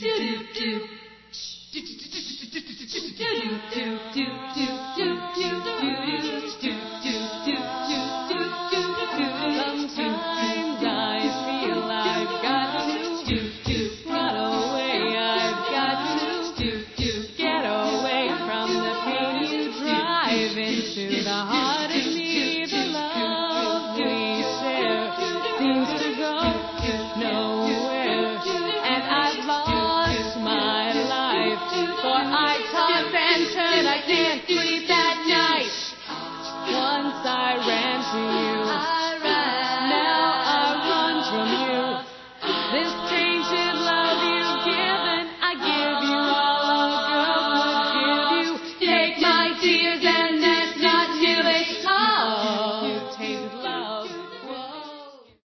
Into the heart of me, the love we share seems to go nowhere.